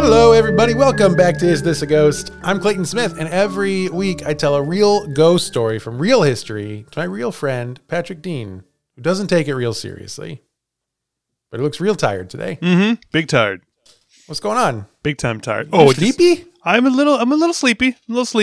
Hello, everybody. Welcome back to Is This a Ghost? I'm Clayton Smith, and every week I tell a real ghost story from real history to my real friend, Patrick Dean, who doesn't take it real seriously. But he looks real tired today. Mm-hmm. Big tired. What's going on? Big time tired. Oh, sleepy? I'm a little sleepy.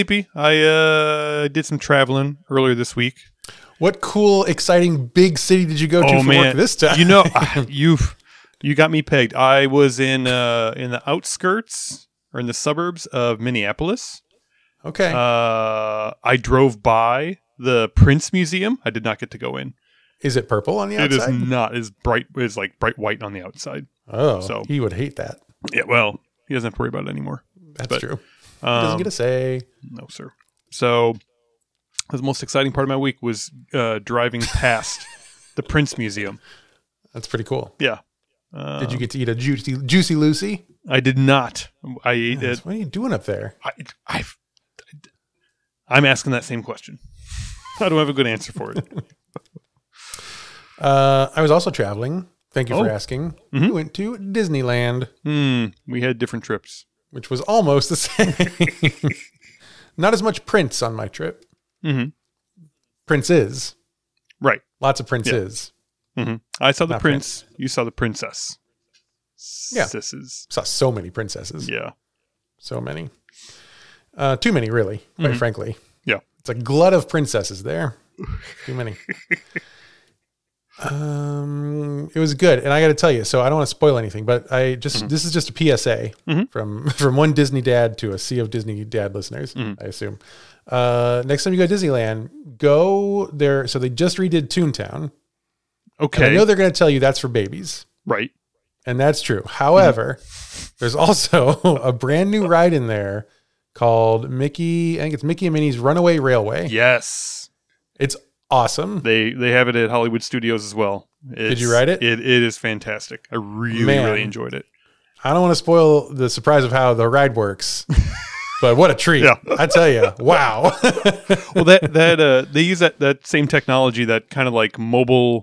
I did some traveling earlier this week. What cool, exciting, big city did you go to for work this time? You know, you got me pegged. I was in the outskirts or in the suburbs of Minneapolis. Okay. I drove by the Prince Museum. I did not get to go in. Is it purple on the outside? It is not. It's bright. It's like bright white on the outside. Oh, so he would hate that. Yeah, well, he doesn't have to worry about it anymore. That's true. He doesn't get a say. No, sir. So the most exciting part of my week was driving past the Prince Museum. That's pretty cool. Yeah. Did you get to eat a Juicy Lucy? I did not. I ate it. What are you doing up there? I'm asking that same question. I don't have a good answer for it. I was also traveling. Thank you for asking. Mm-hmm. We went to Disneyland. We had different trips. Which was almost the same. Not as much Prince on my trip. Mm-hmm. Princes. Right. Lots of princes. Yeah. Mm-hmm. I saw the prince. You saw the princess. Yeah. Sisses. Saw so many princesses. Yeah. So many. Too many, really, quite frankly. Yeah. It's a glut of princesses there. Too many. It was good, and I got to tell you. So I don't want to spoil anything, but this is just a PSA from one Disney dad to a sea of Disney dad listeners. I assume. Next time you go to Disneyland, go there. So they just redid Toontown. Okay, and I know they're going to tell you that's for babies, right? And that's true. However, there's also a brand new ride in there called Mickey. I think it's Mickey and Minnie's Runaway Railway. Yes, it's awesome. They have it at Hollywood Studios as well. Did you ride it? It is fantastic. I really enjoyed it. I don't want to spoil the surprise of how the ride works, but what a treat. Yeah. I tell you, wow. Well, they use that same technology, that kind of like mobile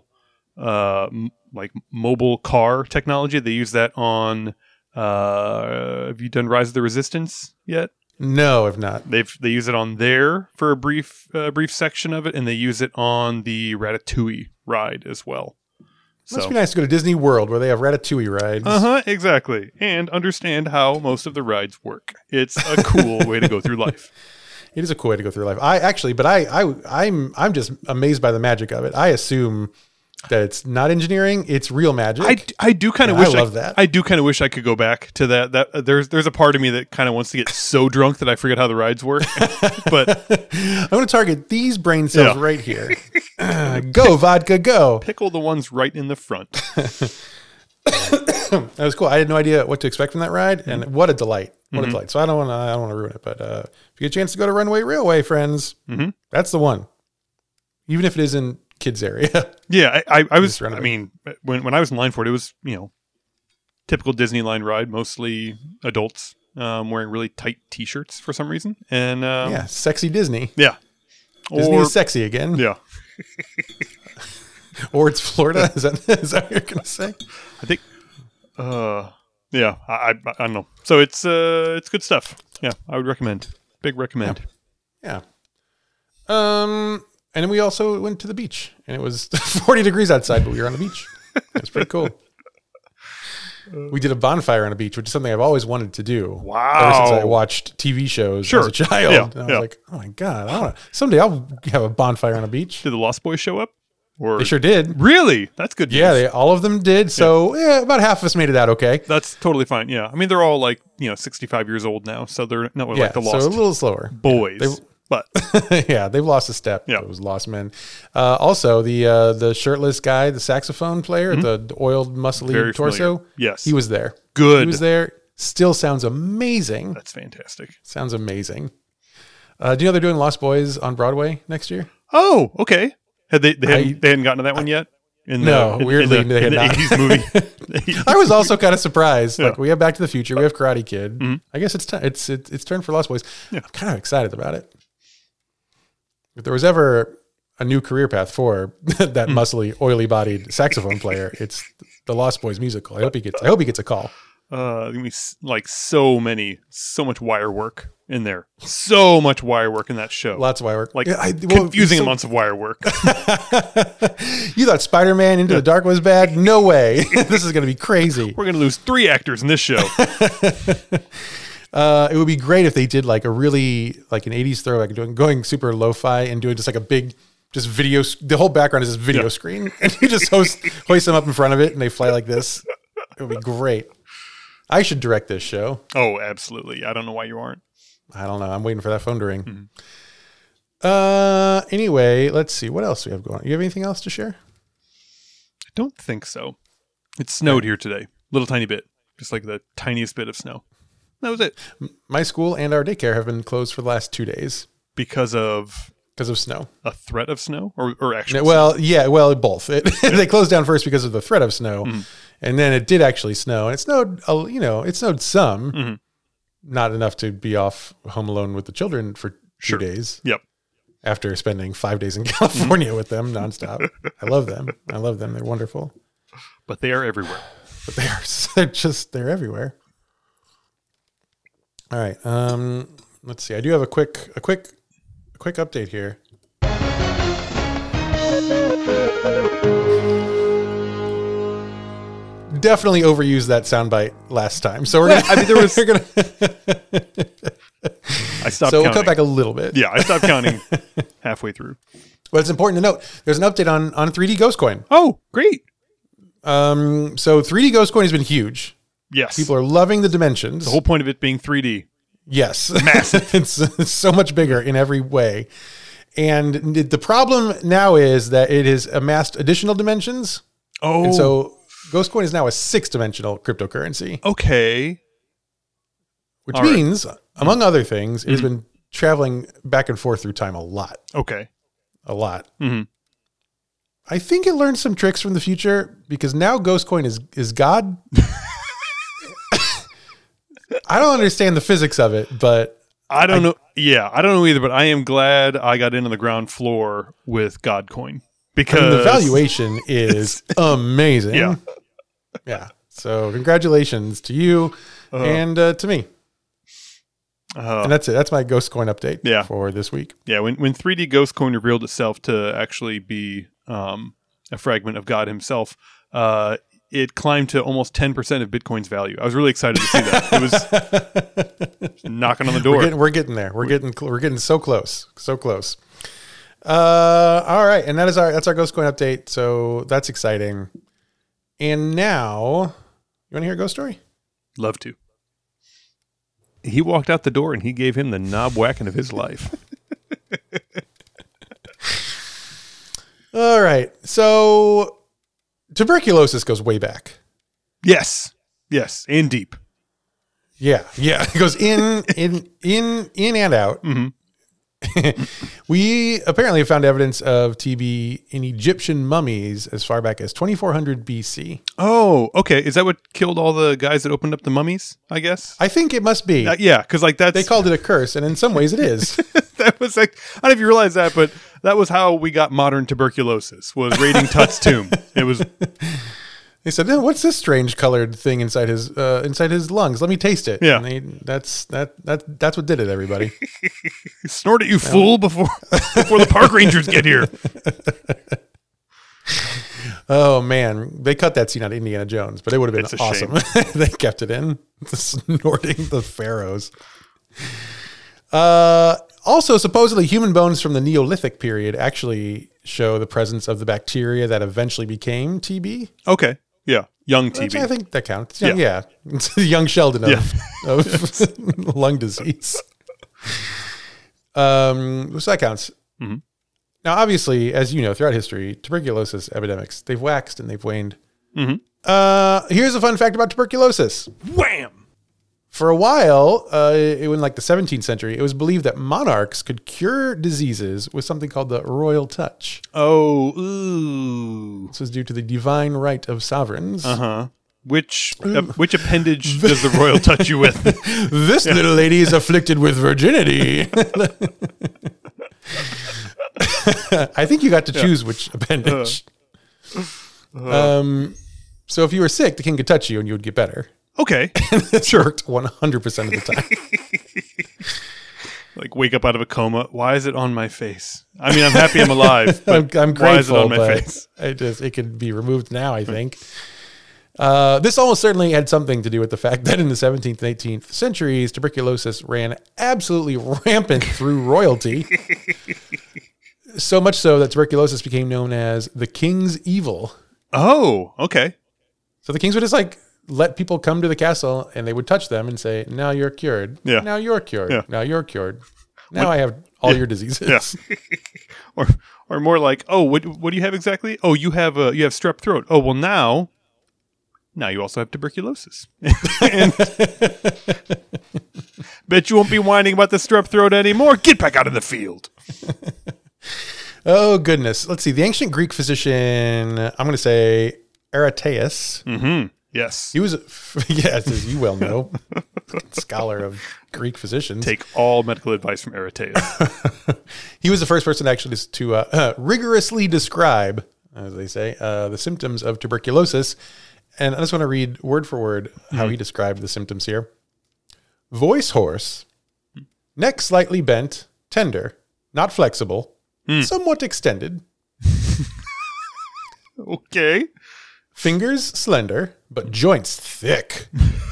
car technology. They use that on have you done Rise of the Resistance yet? No, I've not. They use it on there for a brief section of it, and they use it on the Ratatouille ride as well. Must be nice to go to Disney World where they have Ratatouille rides. Exactly. And understand how most of the rides work. It's a cool way to go through life. It is a cool way to go through life. I'm just amazed by the magic of it. I assume that it's not engineering, it's real magic. I do kind of wish I love that. I do kind of wish I could go back to that. That there's a part of me that kind of wants to get so drunk that I forget how the rides work. But I'm going to target these brain cells right here. Go vodka, go. Pickle the ones right in the front. That was cool. I had no idea what to expect from that ride, and what a delight! What a delight! So I don't want to ruin it, but if you get a chance to go to Runaway Railway, friends, that's the one. Even if it isn't kids area. Yeah, I was. I mean, when I was in line for it, it was typical Disney line ride, mostly adults wearing really tight T-shirts for some reason, and sexy Disney. Yeah, Disney is sexy again. Yeah. Or it's Florida. Is that what you're gonna say? I think. Yeah. I don't know. So it's good stuff. Yeah, I would recommend. Big recommend. Yeah. And then we also went to the beach, and it was 40 degrees outside, but we were on the beach. It was pretty cool. We did a bonfire on a beach, which is something I've always wanted to do. Wow. Ever since I watched TV shows as a child. Yeah. And I was like, oh my God, someday I'll have a bonfire on a beach. Did the Lost Boys show up? Or they sure did. Really? That's good news. Yeah, all of them did. So about half of us made it out okay. That's totally fine. Yeah. I mean, they're all 65 years old now, so they're not like the Lost so a little slower. Boys. Yeah, but they've lost a step. Yeah. Those lost men. Also, the shirtless guy, the saxophone player, the oiled, muscly torso. Familiar. Yes. He was there. Good. He was there. Still sounds amazing. That's fantastic. Sounds amazing. Do you know they're doing Lost Boys on Broadway next year? Oh, okay. They hadn't gotten to that one yet? Weirdly, they had not. 80s movie. I was also kind of surprised. Yeah. Like, we have Back to the Future, we have Karate Kid. I guess it's turn for Lost Boys. Yeah. I'm kind of excited about it. If there was ever a new career path for that muscly, oily-bodied saxophone player, it's the Lost Boys musical. I hope he gets a call. gonna be like so much wire work in there. So much wire work in that show. Lots of wire work. Like confusing amounts of wire work. You thought Spider-Man Into the Dark was bad? No way. This is going to be crazy. We're going to lose 3 actors in this show. It would be great if they did like a really like an 80s throwback, going super lo-fi and doing just like a big just video. The whole background is this video screen, and you just hoist them up in front of it, and they fly like this. It would be great. I should direct this show. Oh, absolutely. I don't know why you aren't. I don't know. I'm waiting for that phone to ring. Mm-hmm. Anyway, let's see. What else do we have going on? You have anything else to share? I don't think so. It snowed here today. Little tiny bit. Just like the tiniest bit of snow. That was it. My school and our daycare have been closed for the last 2 days. Because of snow. A threat of snow? Or actual Well, snow? Yeah, well, both. They closed down first because of the threat of snow. Mm-hmm. And then it did actually snow. And it snowed, it snowed some. Mm-hmm. Not enough to be off home alone with the children for 2 days. Yep. After spending 5 days in California with them nonstop. I love them. They're wonderful. But they are everywhere. But they're everywhere. All right. Let's see. I do have a quick update here. Definitely overused that soundbite last time. So we're gonna, I stopped counting. We'll cut back a little bit. Yeah, I stopped counting halfway through. But it's important to note, there's an update on 3D Ghost Coin. Oh, great. So 3D Ghost Coin has been huge. Yes. People are loving the dimensions. The whole point of it being 3D. Yes. Massive. It's so much bigger in every way. And the problem now is that it has amassed additional dimensions. Oh. And so Ghost Coin is now a 6-dimensional cryptocurrency. Okay. Which means, among other things, it has been traveling back and forth through time a lot. Okay. A lot. Mm-hmm. I think it learned some tricks from the future because now Ghost Coin is God. I don't understand the physics of it, but I don't know. Yeah, I don't know either, but I am glad I got in on the ground floor with Godcoin because the valuation is amazing. Yeah. Yeah. So congratulations to you and to me. And that's it. That's my Ghost Coin update for this week. Yeah. When 3D Ghost Coin revealed itself to actually be a fragment of God himself, it climbed to almost 10% of Bitcoin's value. I was really excited to see that. It was knocking on the door. We're getting there. We're getting so close. So close. All right. And that's our Ghost Coin update. So that's exciting. And now, you want to hear a ghost story? Love to. He walked out the door and he gave him the knob whacking of his life. All right. So tuberculosis goes way back. Yes. And deep. Yeah. It goes in and out. Mm-hmm. We apparently found evidence of TB in Egyptian mummies as far back as 2400 BC. Oh, okay. Is that what killed all the guys that opened up the mummies, I guess? I think it must be. Yeah, because like that's... They called it a curse, and in some ways it is. That was like, I don't know if you realize that, but that was how we got modern tuberculosis, was raiding Tut's tomb. It was... They said, "What's this strange colored thing inside his lungs? Let me taste it." Yeah, and that's what did it. Everybody, snort it, you fool! Before the park rangers get here. Oh man, they cut that scene out of Indiana Jones, but it would have been awesome. They kept it in, snorting the pharaohs. Also, supposedly, human bones from the Neolithic period actually show the presence of the bacteria that eventually became TB. Okay. Yeah, young TB. I think that counts. Yeah. It's young Sheldon of lung disease. So that counts. Mm-hmm. Now, obviously, as you know, throughout history, tuberculosis epidemics, they've waxed and they've waned. Mm-hmm. Here's a fun fact about tuberculosis. Wham! For a while, in like the 17th century, it was believed that monarchs could cure diseases with something called the royal touch. Oh, ooh. This was due to the divine right of sovereigns. Uh-huh. Which appendage does the royal touch you with? This little lady is afflicted with virginity. I think you got to choose which appendage. So if you were sick, the king could touch you and you would get better. Okay. It's worked 100% of the time. Like wake up out of a coma. Why is it on my face? I mean, I'm happy I'm alive. But I'm grateful, why is it on my but face? it can be removed now, I think. This almost certainly had something to do with the fact that in the 17th and 18th centuries, tuberculosis ran absolutely rampant through royalty. So much so that tuberculosis became known as the king's evil. Oh, okay. So the kings would just like let people come to the castle and they would touch them and say, now you're cured. Yeah. Now you're cured. Yeah. Now you're cured. Now I have all your diseases. Yes. or more like, oh, what do you have exactly? Oh, you have strep throat. Oh, well now you also have tuberculosis. And bet you won't be whining about the strep throat anymore. Get back out of the field. Oh, goodness. Let's see. The ancient Greek physician, I'm going to say Arateus. Mm-hmm. Yes. He was, yes, as you well know, scholar of Greek physicians. Take all medical advice from Arateus. He was the first person actually to rigorously describe, as they say, the symptoms of tuberculosis. And I just want to read word for word how he described the symptoms here. Voice hoarse, neck slightly bent, tender, not flexible, somewhat extended. Okay. Fingers slender, but joints thick.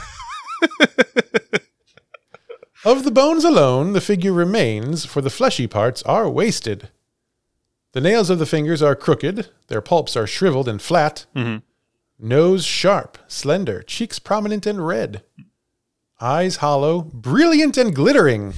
Of the bones alone, the figure remains, for the fleshy parts are wasted. The nails of the fingers are crooked, their pulps are shriveled and flat. Mm-hmm. Nose sharp, slender, cheeks prominent and red. Eyes hollow, brilliant and glittering.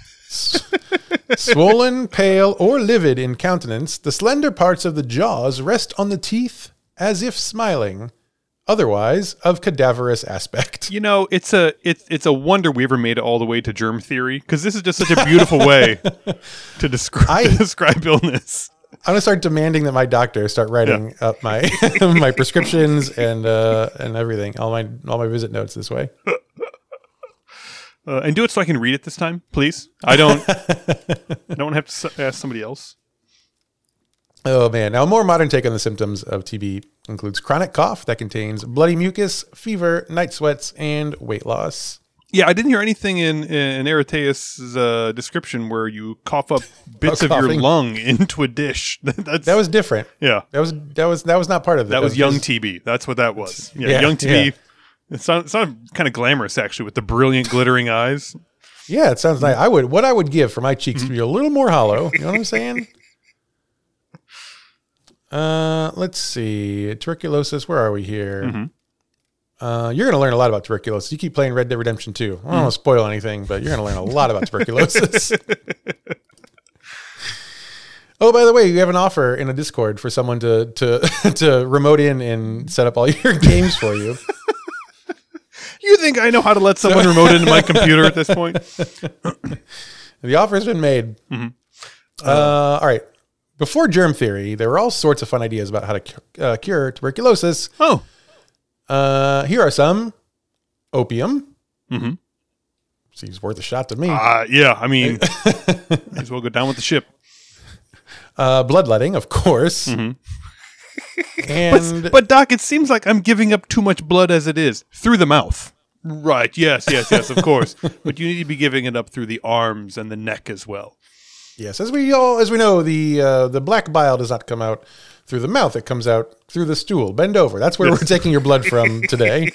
Swollen, pale, or livid in countenance, the slender parts of the jaws rest on the teeth as if smiling, otherwise of cadaverous aspect. You know, it's a wonder we ever made it all the way to germ theory, because this is just such a beautiful way to describe illness. I'm gonna start demanding that my doctor start writing up my my prescriptions and everything, all my visit notes this way. And do it so I can read it this time, please. I don't want to have to ask somebody else. Oh man! Now, a more modern take on the symptoms of TB includes chronic cough that contains bloody mucus, fever, night sweats, and weight loss. Yeah, I didn't hear anything in Arateus' description where you cough up bits of your lung into a dish. That was different. Yeah, that was not part of it. That was young TB. That's what that was. Yeah, young TB. Yeah. It sounded kind of glamorous, actually, with the brilliant, glittering eyes. Yeah, it sounds nice. What I would give for my cheeks to be a little more hollow. You know what I'm saying? Let's see. Tuberculosis. Where are we here? Mm-hmm. You're going to learn a lot about tuberculosis. You keep playing Red Dead Redemption 2. I don't want to spoil anything, but you're going to learn a lot about tuberculosis. Oh, by the way, you have an offer in a Discord for someone to remote in and set up all your games for you. You think I know how to let someone remote into my computer at this point? The offer's been made. Mm-hmm. All right. Before germ theory, there were all sorts of fun ideas about how to cure tuberculosis. Oh. Here are some. Opium. Mm-hmm. Seems worth a shot to me. Yeah, I mean, might as well go down with the ship. Bloodletting, of course. Mm-hmm. And but Doc, it seems like I'm giving up too much blood as it is. Through the mouth. Right, yes, of course. But you need to be giving it up through the arms and the neck as well. Yes, as we know, the black bile does not come out through the mouth. It comes out through the stool. Bend over. That's where we're taking your blood from today.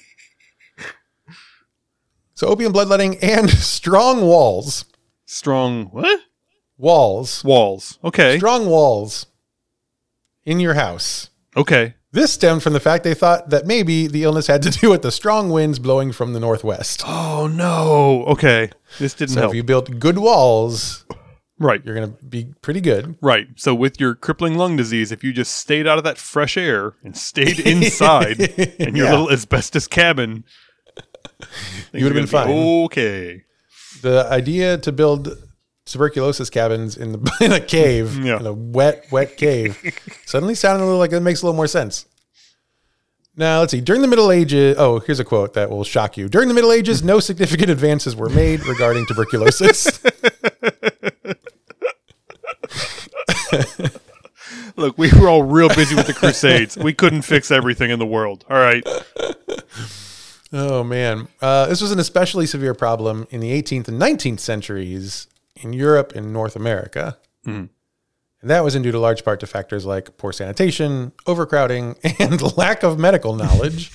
So opium, bloodletting, and strong walls. Strong what? Walls. Okay. Strong walls in your house. Okay. This stemmed from the fact they thought that maybe the illness had to do with the strong winds blowing from the northwest. Oh, no. Okay. This didn't help. If you built good walls, right, you're going to be pretty good. Right. So with your crippling lung disease, if you just stayed out of that fresh air and stayed inside in your little asbestos cabin, you would have been fine. Okay. The idea to build tuberculosis cabins in a cave, in a wet cave, suddenly sounded a little like it makes a little more sense. Now, let's see. During the Middle Ages, here's a quote that will shock you. During the Middle Ages, no significant advances were made regarding tuberculosis. Look, we were all real busy with the Crusades. We couldn't fix everything in the world. All right. Oh, man. This was an especially severe problem in the 18th and 19th centuries in Europe and North America. Mm-hmm. And that was due to large part to factors like poor sanitation, overcrowding, and lack of medical knowledge.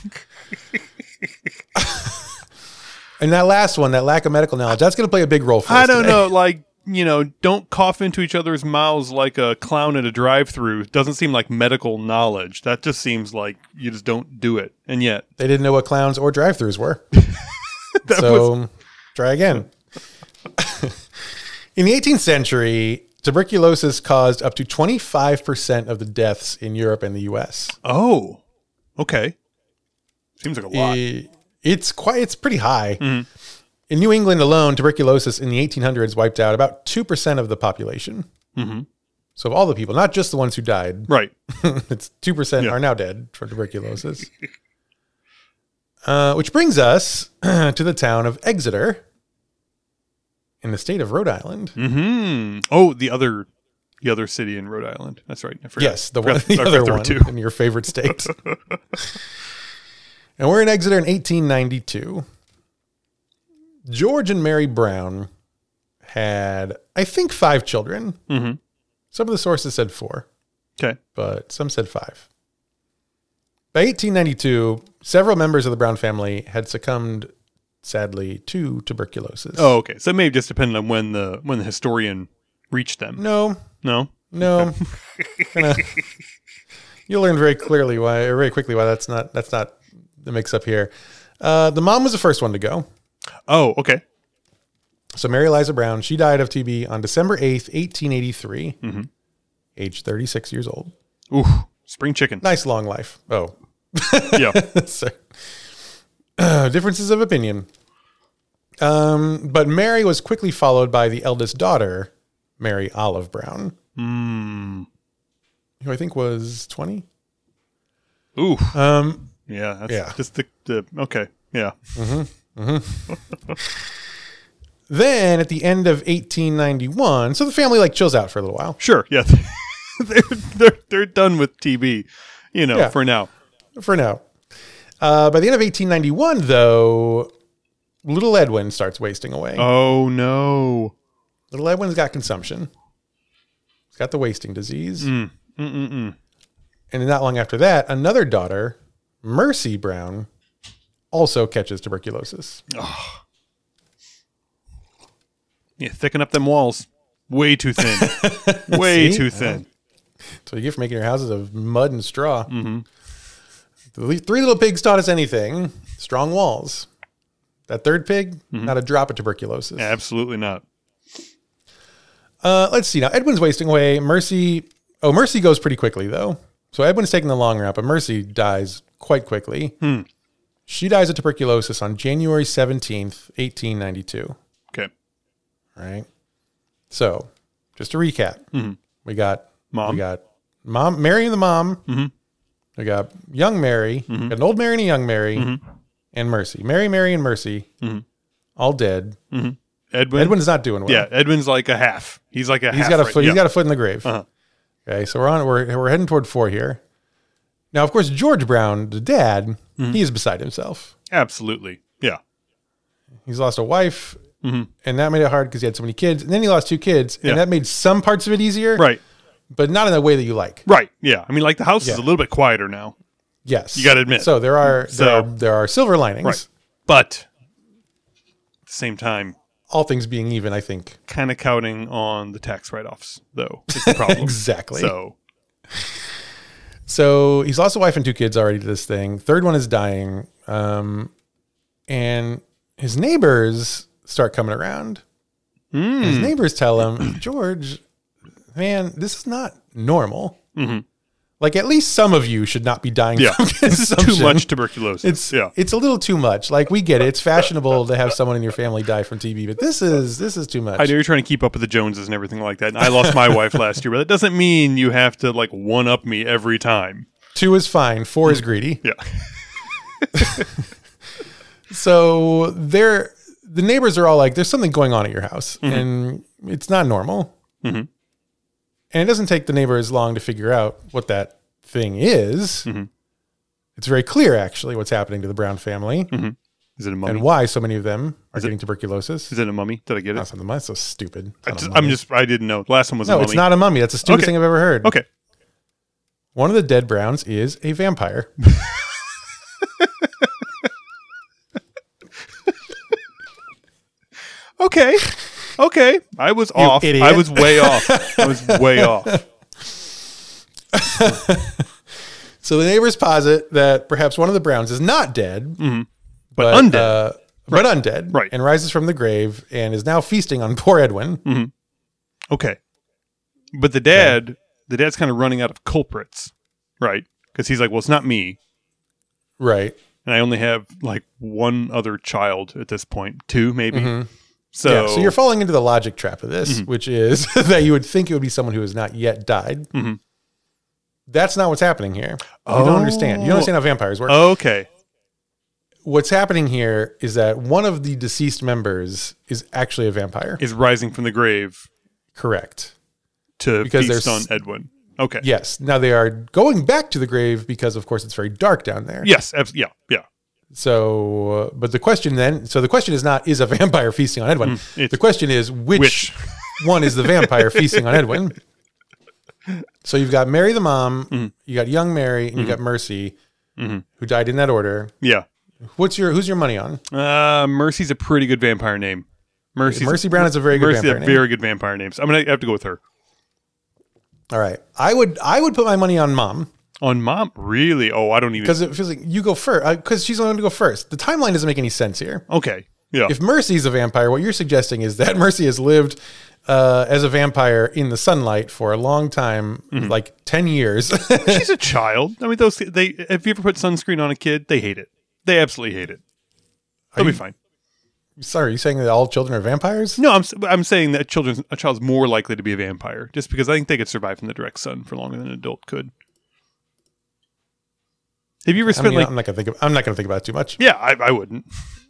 And that last one, that lack of medical knowledge, that's going to play a big role for us I don't today. know, like, don't cough into each other's mouths like a clown at a drive-through. Doesn't seem like medical knowledge. That just seems like you just don't do it. And yet, They didn't know what clowns or drive-thrus were. Try again. In the 18th century, tuberculosis caused up to 25% of the deaths in Europe and the U.S. oh, okay. Seems like a lot. It's pretty high. Mm-hmm. In New England alone, tuberculosis in the 1800s wiped out about 2% of the population. Mm-hmm. So of all the people, not just the ones who died. Right. It's 2% are now dead from tuberculosis. Which brings us to the town of Exeter in the state of Rhode Island. Mm-hmm. Oh, the other city in Rhode Island. That's right. I forgot. Yes, the other one in your favorite state. And we're in Exeter in 1892. George and Mary Brown had, I think, 5 children. Mm-hmm. Some of the sources said 4. Okay. But some said 5. By 1892, several members of the Brown family had succumbed, sadly, to tuberculosis. Oh, okay. So it may have just depended on when the historian reached them. No. Okay. You'll learn very quickly why that's not the mix up here. The mom was the first one to go. Oh, okay. So Mary Eliza Brown, she died of TB on December 8th, 1883, age 36 years old. Ooh, spring chicken. Nice long life. Oh. Yeah. Differences of opinion. But Mary was quickly followed by the eldest daughter, Mary Olive Brown, who I think was 20. Ooh. Yeah. That's just the okay. Yeah. Then at the end of 1891, so the family chills out for a little while. Sure. Yeah. they're done with TB, for now. For now. By the end of 1891, though, little Edwin starts wasting away. Oh, no. Little Edwin's got consumption. He's got the wasting disease. And not long after that, another daughter, Mercy Brown, also catches tuberculosis. Oh. Yeah, thicken up them walls. Way too thin. Way too thin. That's what you get for making your houses of mud and straw. The 3 little pigs taught us anything. Strong walls. That third pig, not a drop of tuberculosis. Absolutely not. Let's see now. Edwin's wasting away. Mercy goes pretty quickly, though. So Edwin's taking the long route, but Mercy dies quite quickly. She dies of tuberculosis on January 17th, 1892. Okay. All right. So, just to recap, we got Mom. We got Mary and the mom. We got young Mary, got an old Mary and a young Mary, and Mercy. Mary, and Mercy, all dead. Edwin's not doing well. Yeah, Edwin's like a half. He's like a half. He's got a foot. He's got a foot in the grave. Okay, so we're heading toward 4 here. Now, of course, George Brown, the dad, he is beside himself. Absolutely. Yeah. He's lost a wife, and that made it hard because he had so many kids. And then he lost 2 kids, and that made some parts of it easier. Right. But not in the way that you like. Right. Yeah. I mean, the house is a little bit quieter now. Yes. You got to admit. So there are silver linings. Right. But at the same time, all things being even, I think. Kind of counting on the tax write-offs, though, is the problem. Exactly. So he's lost a wife and 2 kids already to this thing. Third one is dying. And his neighbors start coming around. And his neighbors tell him, George, man, this is not normal. At least some of you should not be dying from consumption. This is too much tuberculosis. It's a little too much. We get it. It's fashionable to have someone in your family die from TB, but this is too much. I know you're trying to keep up with the Joneses and everything like that. And I lost my wife last year, but that doesn't mean you have to one-up me every time. 2 is fine. 4 is greedy. Yeah. So the neighbors are all like, there's something going on at your house and it's not normal. And it doesn't take the neighbors long to figure out what that thing is. It's very clear, actually, what's happening to the Brown family. Is it a mummy? and why so many of them are getting tuberculosis. Is it a mummy? Did I get it? That's not so stupid. I didn't know. The last one was a No, mummy. it's not a mummy. That's the stupidest thing I've ever heard. Okay. One of the dead Browns is a vampire. Okay. I was off. idiot. I was way off. So the neighbors posit that perhaps one of the Browns is not dead, But undead. but undead, Right. and rises from the grave and is now feasting on poor Edwin. Okay. But the dad's kind of running out of culprits, right? Because he's like, well, it's not me. Right. And I only have like one other child at this point. Two, maybe. So, Yeah, so you're falling into the logic trap of this, which is that you would think it would be someone who has not yet died. That's not what's happening here. You don't understand. You don't understand how vampires work. Okay. What's happening here is that one of the deceased members is actually a vampire. Is rising from the grave Correct. to Because feast there's- on Edwin. Okay. Yes. Now they are going back to the grave because, of course, it's very dark down there. Yes. Yeah. So, but the question is not, is a vampire feasting on Edwin? It's The question is, which one is the vampire feasting on Edwin? So you've got Mary the mom, you got young Mary, and you got Mercy, who died in that order. Yeah. Who's your money on? Mercy's a pretty good vampire name. Mercy Brown is a very good Mercy's vampire a name. very good vampire name. So I'm gonna have to go with her. All right. I would put my money on mom. On mom, really? Oh, I don't even. Because it feels like you go first. Because she's going to go first. The timeline doesn't make any sense here. Okay. Yeah. If Mercy's a vampire, what you're suggesting is that Mercy has lived as a vampire in the sunlight for a long time, like 10 years. She's a child. I mean, if you ever put sunscreen on a kid, they hate it. They absolutely hate it. They'll be fine. Sorry, are you saying that all children are vampires? No, I'm saying that a child's more likely to be a vampire, just because I think they could survive from the direct sun for longer than an adult could. Have you ever spent I'm not gonna think about it too much. Yeah, I wouldn't.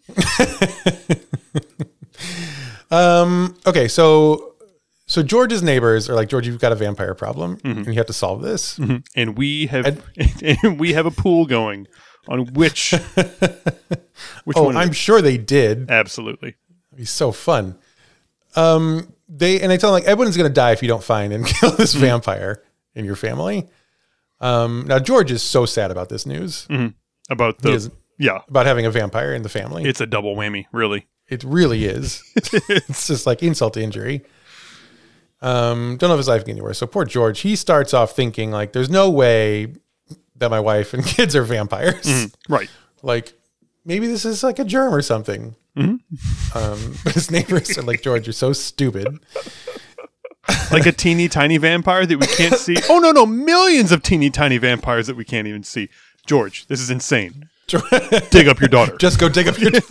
Okay, so George's neighbors are like, George, you've got a vampire problem, and you have to solve this. And we have a pool going on which one. I'm sure they did. Absolutely. It'd be so fun. They tell him like, Edwin's going to die if you don't find and kill this vampire in your family. Now George is so sad about this news. About about having a vampire in the family. It's a double whammy, really. It really is. It's just like insult to injury. Don't know if his life can get anywhere. So poor George, he starts off thinking like, there's no way that my wife and kids are vampires. Right. Like maybe this is like a germ or something. But his neighbors are like, George, you're so stupid. Like a teeny tiny vampire that we can't see. Oh, no. Millions of teeny tiny vampires that we can't even see. George, this is insane. Dig up your daughter. Just go dig up your...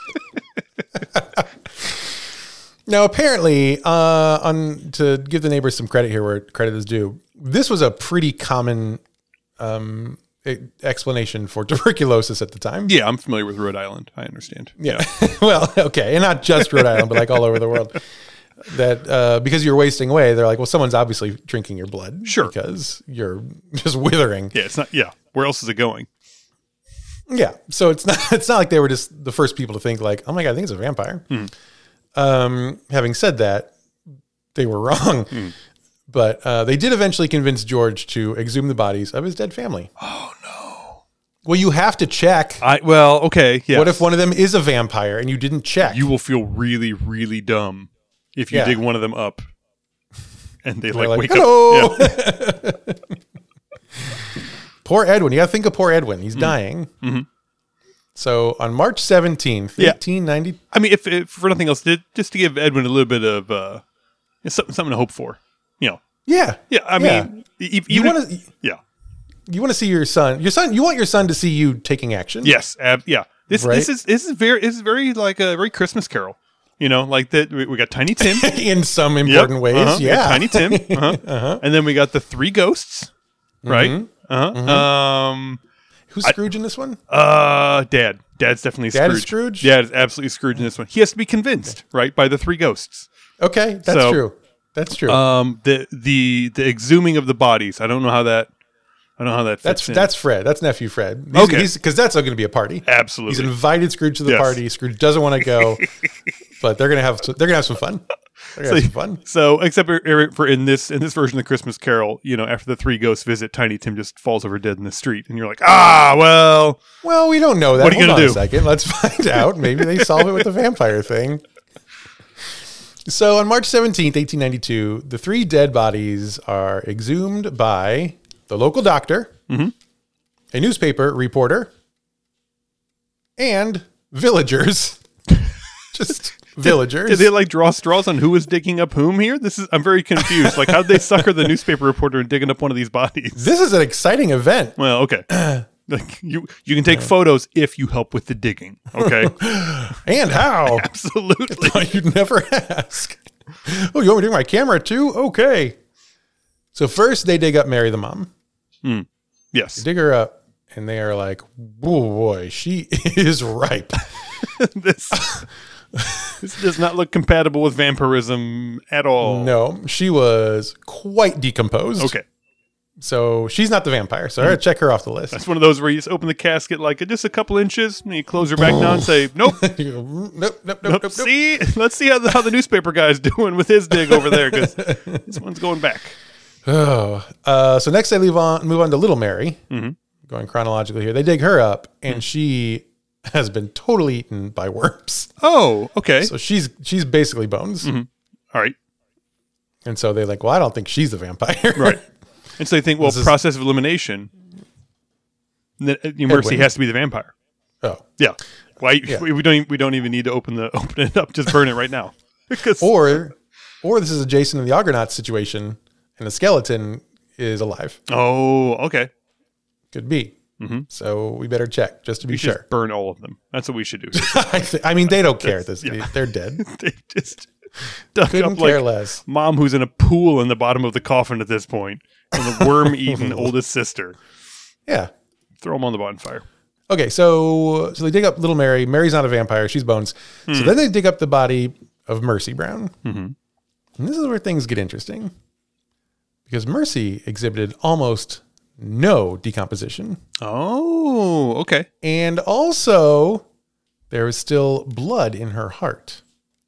Now, apparently, to give the neighbors some credit here where credit is due, this was a pretty common explanation for tuberculosis at the time. Yeah, I'm familiar with Rhode Island. I understand. Yeah. Well, okay. And not just Rhode Island, but like all over the world. That because you're wasting away, they're like, well, someone's obviously drinking your blood. Sure. Because you're just withering. Yeah, it's not. Yeah. Where else is it going? Yeah. So it's not like they were just the first people to think like, oh my God, I think it's a vampire. Having said that, they were wrong. But they did eventually convince George to exhume the bodies of his dead family. Oh, no. Well, you have to check. Okay. Yeah. What if one of them is a vampire and you didn't check? You will feel really, really dumb if you dig one of them up and they like wake hello! up. Yeah. Poor Edwin. You got to think of poor Edwin. He's dying. So on March 17th, 1890. I mean, if for nothing else, just to give Edwin a little bit of something to hope for. You know. Yeah. Yeah. I mean, you want to. Yeah. You want to see your son. You want your son to see you taking action. Yes. Yeah. This is very like a very Christmas Carol. You know, like that. We got Tiny Tim in some important ways. Yeah. Tiny Tim. And then we got the three ghosts. Right. Who's Scrooge in this one? Dad. Dad's definitely Scrooge. Dad is Scrooge? Dad is absolutely Scrooge in this one. He has to be convinced, right, by the three ghosts. Okay, that's true. That's true. The exhuming of the bodies. I don't know how that I don't know how that fits That's Fred. That's nephew Fred. Okay. Because that's going to be a party. Absolutely. He's invited Scrooge to the Yes. party. Scrooge doesn't want to go, but they're going to have some fun. They're going to have some fun. So, except for in this version of the Christmas Carol, after the three ghosts visit, Tiny Tim just falls over dead in the street, and you're like, well. Well, we don't know that. What are you Hold gonna on do? a second. Let's find out. Maybe they solve it with the vampire thing. So on March 17th, 1892, the three dead bodies are exhumed by the local doctor, a newspaper reporter, and villagers. Just villagers. Did they like draw straws on who was digging up whom here? I'm very confused. Like, how'd they sucker the newspaper reporter and digging up one of these bodies? This is an exciting event. Well, okay. Like you can take photos if you help with the digging. Okay. And how? Absolutely. You'd never ask. Oh, you want me to do my camera too? Okay. So first they dig up Mary the mom. Yes. They dig her up and they are like, oh boy, she is ripe. This does not look compatible with vampirism at all. No, she was quite decomposed. Okay. So she's not the vampire. So I gotta check her off the list. That's one of those where you just open the casket like just a couple inches and you close her back down and say, nope. Nope. See, let's see how the newspaper guy's doing with his dig over there because this one's going back. Oh, so next they move on to Little Mary. Going chronologically here, they dig her up, and she has been totally eaten by worms. Oh, okay. So she's basically bones. All right. And so they're like, well, I don't think she's a vampire. Right. And so they think, well, process of elimination, Mercy has to be the vampire. Oh, yeah. Why we don't even need to open it up. Just burn it right now. Because or this is a Jason and the Argonauts situation, and the skeleton is alive. Oh, okay. Could be. So we better check just to be sure. Just burn all of them. That's what we should do. I mean, they don't care. They're dead. They just dug Couldn't up care like less. mom who's in a pool in the bottom of the coffin at this point, and the worm-eaten oldest sister. Yeah. Throw them on the bonfire. Okay, so they dig up Little Mary. Mary's not a vampire; she's bones. So then they dig up the body of Mercy Brown, and this is where things get interesting because Mercy exhibited almost no decomposition. Oh, okay. And also, there was still blood in her heart.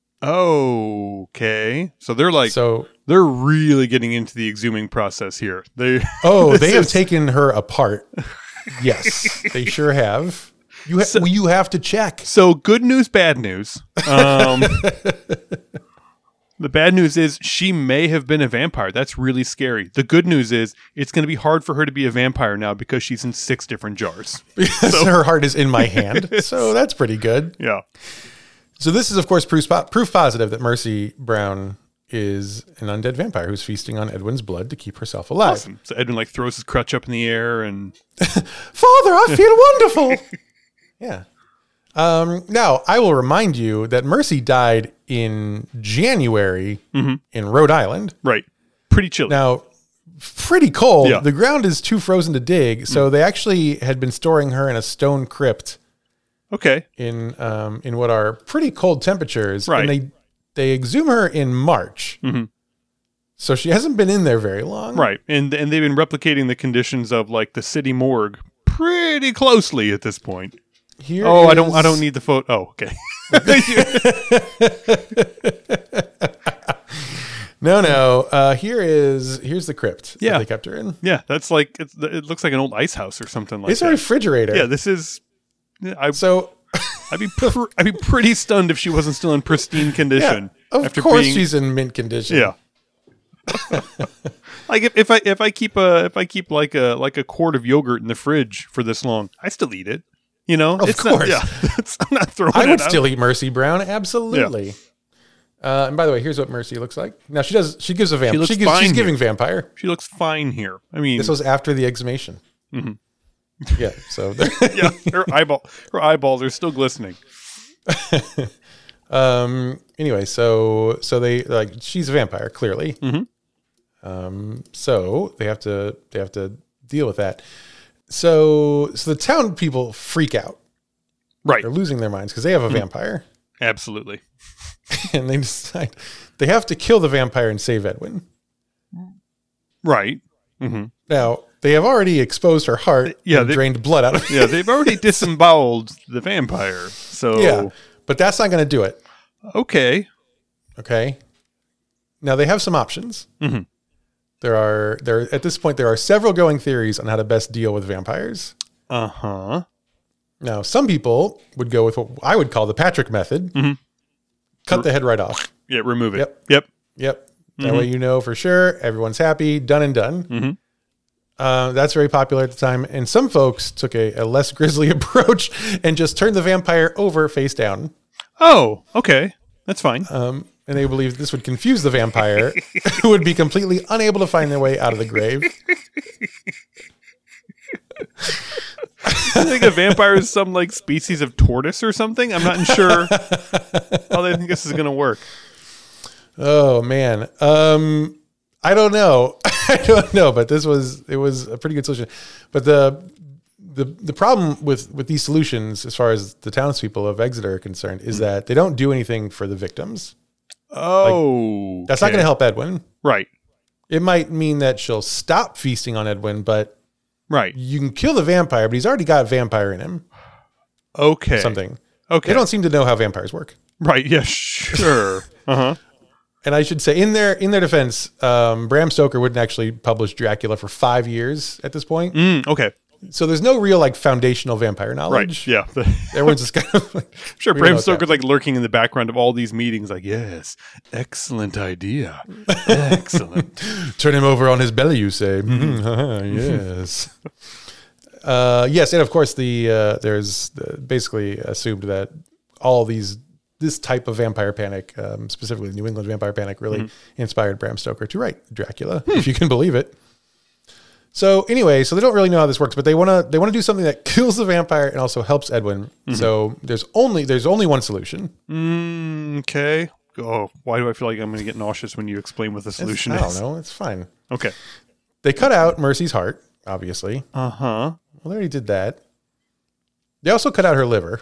Okay. So they're really getting into the exhuming process here. They have taken her apart. Yes, they sure have. You have to check. So good news, bad news. The bad news is she may have been a vampire. That's really scary. The good news is it's going to be hard for her to be a vampire now because she's in 6 different jars. Because her heart is in my hand. So that's pretty good. Yeah. So this is, of course, proof positive that Mercy Brown is an undead vampire who's feasting on Edwin's blood to keep herself alive. Awesome. So Edwin throws his crutch up in the air and... Father, I feel wonderful. Yeah. Now, I will remind you that Mercy died in January in Rhode Island. Right. Pretty chilly. Now, pretty cold. Yeah. The ground is too frozen to dig. So they actually had been storing her in a stone crypt. Okay. In what are pretty cold temperatures. Right. And they exhume her in March. So she hasn't been in there very long. Right. And they've been replicating the conditions of like the city morgue pretty closely at this point. I don't need the photo. Oh, okay. No. Here's the crypt that they kept her in. Yeah, that's like it looks like an old ice house or something like it's that. a refrigerator. Yeah, this is. I'd be pretty stunned if she wasn't still in pristine condition. Yeah, of course, she's in mint condition. Yeah. Like if I keep like a quart of yogurt in the fridge for this long, I still eat it. You know, of course. I'm not throwing. I it would out. still eat Mercy Brown, absolutely. Yeah. And by the way, here's what Mercy looks like. Now she gives a vampire. She's giving vampire. She looks fine here. I mean, this was after the exhumation. Yeah. So yeah, her eyeballs are still glistening. Anyway, so they like she's a vampire clearly. So they have to deal with that. So the town people freak out. Right. They're losing their minds because they have a vampire. Absolutely. And they decide they have to kill the vampire and save Edwin. Right. Now, they have already exposed her heart and drained blood out of it. Yeah, they've already disemboweled the vampire. So yeah, but that's not going to do it. Okay. Now, they have some options. At this point, there are several going theories on how to best deal with vampires. Uh-huh. Now, some people would go with what I would call the Patrick method. Cut the head right off. Yeah, remove it. Yep. That way you know for sure, everyone's happy, done and done. That's very popular at the time. And some folks took a less grisly approach and just turned the vampire over face down. Oh, okay. That's fine. And they believed this would confuse the vampire, who would be completely unable to find their way out of the grave. I think a vampire is some like species of tortoise or something. I'm not sure how they think this is going to work. Oh man. I don't know. But it was a pretty good solution. But the problem with these solutions, as far as the townspeople of Exeter are concerned, is that they don't do anything for the victims. Oh, that's not going to help Edwin. Right. It might mean that she'll stop feasting on Edwin, but right. You can kill the vampire, but he's already got vampire in him. Okay. Something. Okay. They don't seem to know how vampires work. Right. Yeah, sure. Uh-huh. And I should say, in their defense, Bram Stoker wouldn't actually publish Dracula for 5 years at this point. Okay. So there's no real like foundational vampire knowledge. Right. Yeah. Everyone's just kind of like, sure. Bram Stoker's like lurking in the background of all these meetings. Like, yes, excellent idea. Excellent. Turn him over on his belly, you say. Yes. Yes. And of course there's basically assumed that all this type of vampire panic, specifically the New England vampire panic, really inspired Bram Stoker to write Dracula, if you can believe it. So anyway, they don't really know how this works, but they want to do something that kills the vampire and also helps Edwin. So there's only one solution. Okay. Oh, why do I feel like I'm going to get nauseous when you explain what the solution is? I don't know. It's fine. Okay. They cut out Mercy's heart, obviously. Uh-huh. Well, they already did that. They also cut out her liver.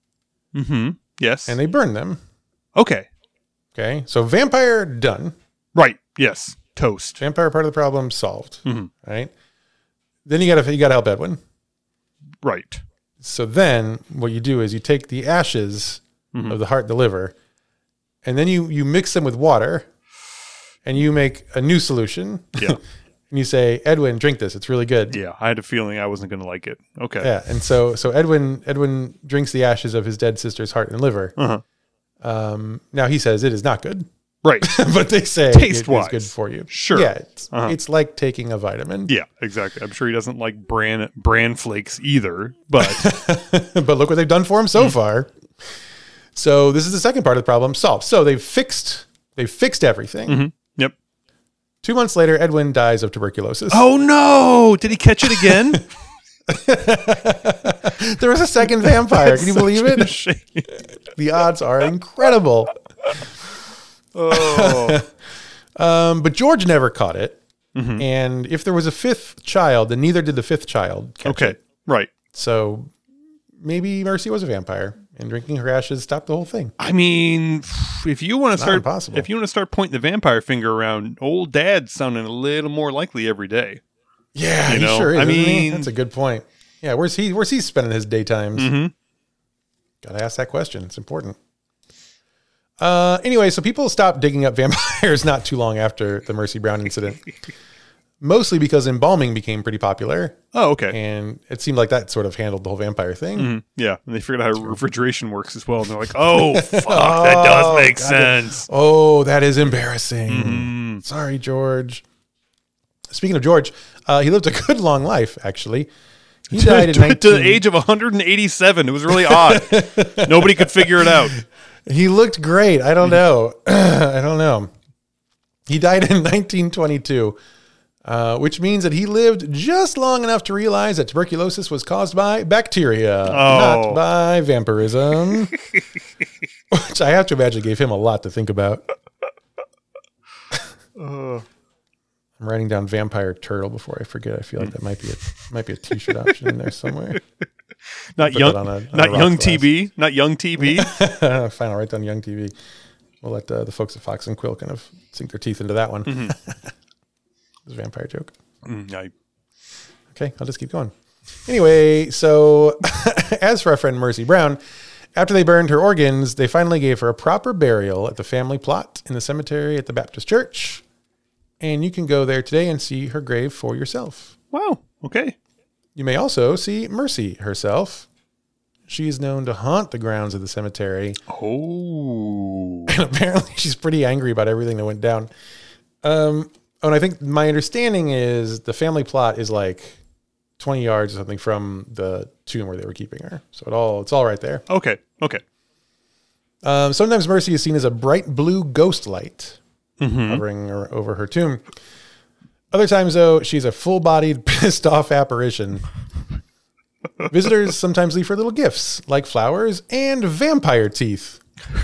Yes. And they burned them. Okay. So vampire done. Right. Yes. Toast. Vampire part of the problem solved. Right. Then you gotta help Edwin. Right. So then what you do is you take the ashes of the heart and the liver, and then you mix them with water, and you make a new solution. Yeah. And you say, Edwin, drink this. It's really good. Yeah. I had a feeling I wasn't going to like it. Okay. Yeah. And so Edwin drinks the ashes of his dead sister's heart and liver. Now he says it is not good. Right. But they say taste-wise, it's good for you. Sure. Yeah. It's like taking a vitamin. Yeah, exactly. I'm sure he doesn't like bran flakes either, but but look what they've done for him so far. So this is the second part of the problem solved. So they've fixed everything. Yep. 2 months later, Edwin dies of tuberculosis. Oh no! Did he catch it again? There was a second vampire. Can you believe it? The odds are incredible. Oh. But George never caught it. And if there was a fifth child, then neither did the fifth child catch it. Right. So maybe Mercy was a vampire, and drinking her ashes stopped the whole thing. I mean, if you want to start pointing the vampire finger around, old Dad's sounding a little more likely every day. Yeah, he sure is. I mean, that's a good point. Yeah, where's he spending his daytimes? Gotta ask that question. It's important. Anyway, so people stopped digging up vampires not too long after the Mercy Brown incident. Mostly because embalming became pretty popular. Oh, okay. And it seemed like that sort of handled the whole vampire thing. Yeah, and they figured out how refrigeration works as well. And they're like, oh, fuck, that does make sense. Oh, that is embarrassing. Sorry, George. Speaking of George, he lived a good long life, actually. He died to the age of 187. It was really odd. Nobody could figure it out. He looked great. I don't know. I don't know. He died in 1922. Which means that he lived just long enough to realize that tuberculosis was caused by bacteria, not by vampirism. Which I have to imagine gave him a lot to think about. I'm writing down vampire turtle before I forget. I feel like that might be a t-shirt option in there somewhere. Not young TB. Not young TB. Fine, I'll write down young TB. We'll let the folks at Fox and Quill kind of sink their teeth into that one. This vampire joke. Okay, I'll just keep going. Anyway, so as for our friend Mercy Brown, after they burned her organs, they finally gave her a proper burial at the family plot in the cemetery at the Baptist Church. And you can go there today and see her grave for yourself. Wow. Okay. You may also see Mercy herself. She is known to haunt the grounds of the cemetery. Oh. And apparently she's pretty angry about everything that went down. And I think my understanding is the family plot is like 20 yards or something from the tomb where they were keeping her. So it's all right there. Okay. Sometimes Mercy is seen as a bright blue ghost light hovering over her tomb. Other times, though, she's a full-bodied, pissed-off apparition. Visitors sometimes leave her little gifts, like flowers and vampire teeth.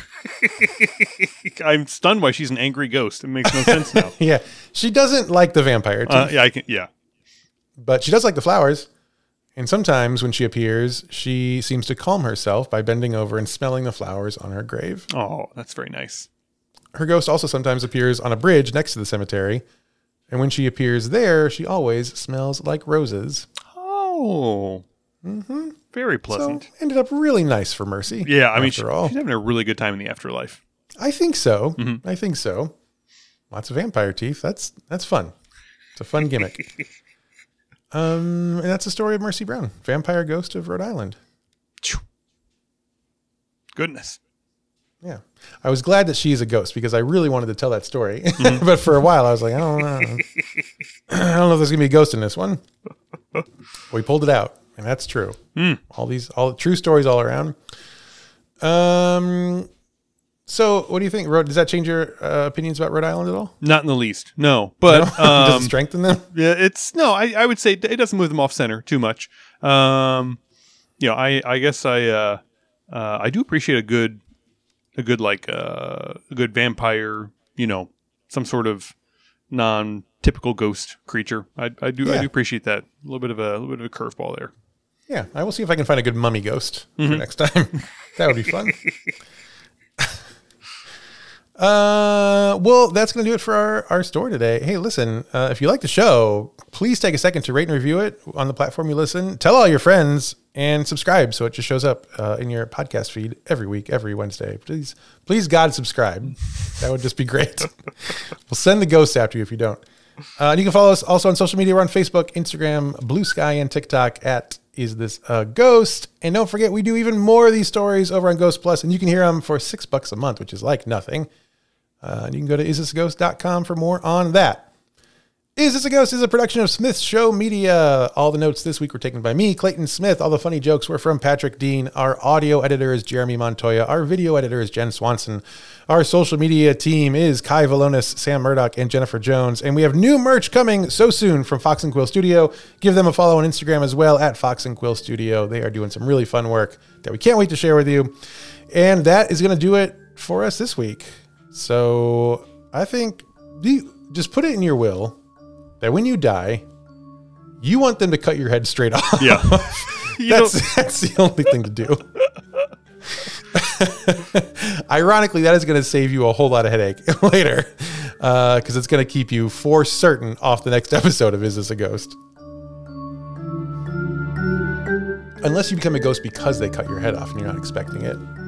I'm stunned why she's an angry ghost. It makes no sense now. Yeah, she doesn't like the vampire teeth. Yeah. But she does like the flowers. And sometimes when she appears, she seems to calm herself by bending over and smelling the flowers on her grave. Oh, that's very nice. Her ghost also sometimes appears on a bridge next to the cemetery. And when she appears there, she always smells like roses. Oh. Very pleasant. So ended up really nice for Mercy. Yeah, I mean, she's having a really good time in the afterlife. I think so. I think so. Lots of vampire teeth. That's fun. It's a fun gimmick. And that's the story of Mercy Brown, vampire ghost of Rhode Island. Goodness. Yeah. I was glad that she's a ghost because I really wanted to tell that story. But for a while I was like, I don't know. I don't know if there's going to be a ghost in this one. We pulled it out, and that's true. All true stories all around. So what do you think? Does that change your opinions about Rhode Island at all? Not in the least. No. But does it strengthen them? Yeah, I would say it doesn't move them off center too much. I guess I do appreciate a good vampire, some sort of non-typical ghost creature. I do appreciate that. A little bit of a curveball there. Yeah, I will see if I can find a good mummy ghost for next time. That would be fun. Well, that's going to do it for our story today. Hey, listen, if you like the show, please take a second to rate and review it on the platform you listen. Tell all your friends and subscribe so it just shows up in your podcast feed every week, every Wednesday. Please, God, subscribe. That would just be great. We'll send the ghosts after you if you don't. And you can follow us also on social media. We're on Facebook, Instagram, Blue Sky, and TikTok at Is This a Ghost? And don't forget, we do even more of these stories over on Ghost Plus, and you can hear them for $6 a month, which is like nothing. And you can go to isthisaghost.com for more on that. Is This a Ghost is a production of Smith's Show Media. All the notes this week were taken by me, Clayton Smith. All the funny jokes were from Patrick Dean. Our audio editor is Jeremy Montoya. Our video editor is Jen Swanson. Our social media team is Kai Valonis, Sam Murdoch, and Jennifer Jones. And we have new merch coming so soon from Fox and Quill Studio. Give them a follow on Instagram as well at Fox and Quill Studio. They are doing some really fun work that we can't wait to share with you. And that is going to do it for us this week. So I think just put it in your will that when you die, you want them to cut your head straight off. Yeah. That's the only thing to do. Ironically, that is going to save you a whole lot of headache later because it's going to keep you for certain off the next episode of Is This a Ghost? Unless you become a ghost because they cut your head off and you're not expecting it.